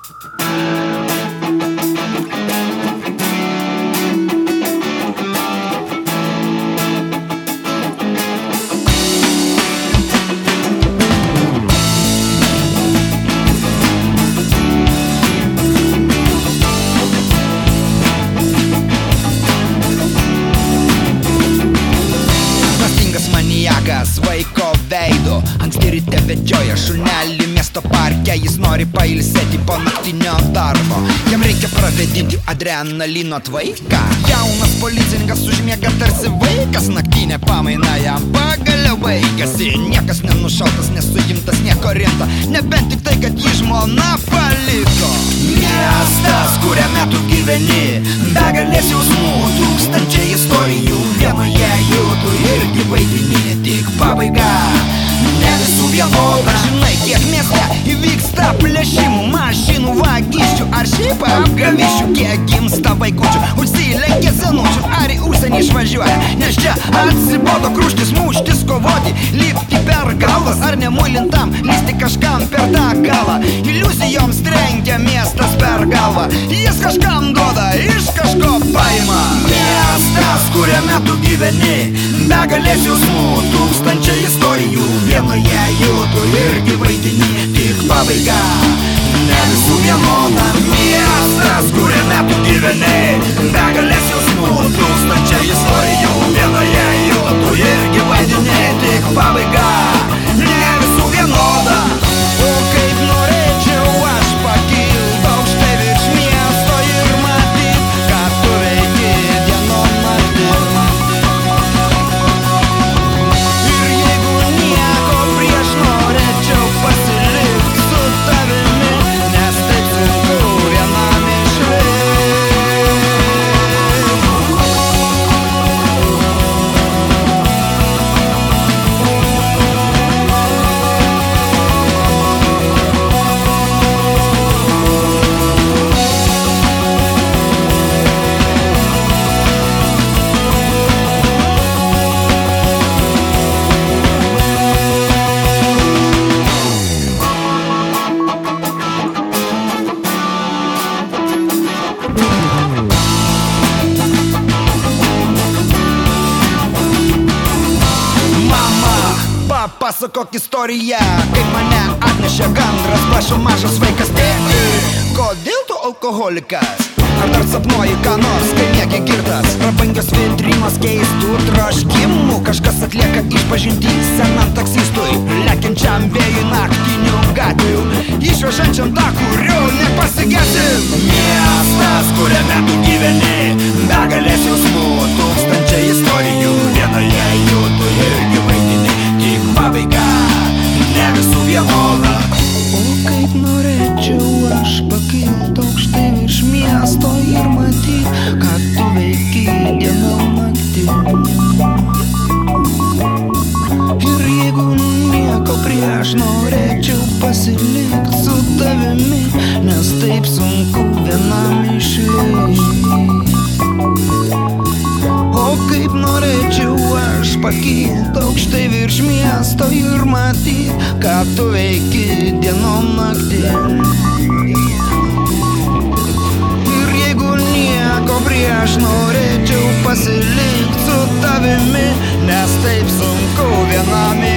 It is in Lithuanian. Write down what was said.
Vaiko veido, anksti ryte vedžioja šunelį miesto parke. Jis nori pailsėti po naktinio darbo, jam reikia pravedinti adrenalino tvaiką. Jaunas policininkas užmiega tarsi vaikas, naktinė pamaina jam pagaliau baigėsi. Niekas nenušautas, nesuimtas, nieko rimta, nebent tik tai, kad jį žmona paliko. Miestas, kuriame tu gyveni, begalės jausmų, tūkstančiai istorijų, vienoje jų tu irgi vaidini. Tik pabaiga, ne visų vienoda. Žinai, kiek mieste įvyksta plėšimų, mašinų vagysčių ar šiaip apgaviščių. Kiek gimsta vaikučių, užsilenkia senučių ar į užsienį išvažiuoja, nes čia atsibodo kruštis, muštis, kovoti, lipti per galvas ar nemuilintam, lysti kažkam per tą galą. Iliuzijoms trenkia miestas per galvą, jis kažkam duoda, iš kažko paima. Miestas, kuriame tu gyveni, begalės jausmų, tūkstančiai istorijų, vienoje jų tu irgi vaidini. Tik pabaiga, ne visų vienoda. Miestas, kuriame tu gyveni, begalės jausmų, tūkstančiai istorijų, vienoje jų tu irgi vaidini. Tik pabaiga, ne visų vienoda. O kaip norėčiau aš pakilt aukštai virš miesto ir matyt, ką tu veiki dienom naktim. Ir jeigu nieko prieš, norėčiau pasilikt su tavimi, nes taip sunku vienam išlikt. Pasakok istoriją, kaip mane atnešė gandras, prašo mažas vaikas. Tėti, kodėl tu alkoholikas? Ar dar sapnuoji ką nors, kai miegi girtas? Prabangios vitrinos keistų troškimų, kažkas atlieka išpažintį senam taksistui, lekiančiam vėjui naktinių gatvių, išvežančiam tą, kurių nepasigėsim. Miestas, kuriame tu gyveni, begalės jausmų, tūkstančiai istorijų, vienoje jų tu irgi vaidini. Tik pabaiga, ne visų vienoda. O kaip norėčiau aš pakilt aukštai virš miesto ir matyt, kad tu veiki dienom naktim. Ir jeigu nieko prieš, norėčiau pasilikt su tavimi, nes taip sunku vienam išlikt. O kaip norėčiau aš pakilt aukštai virš miesto ir matyt, kad tu veiki dienom naktim. Ir jeigu nieko prieš, norėčiau pasilikt su tavimi, nes taip sunku vienam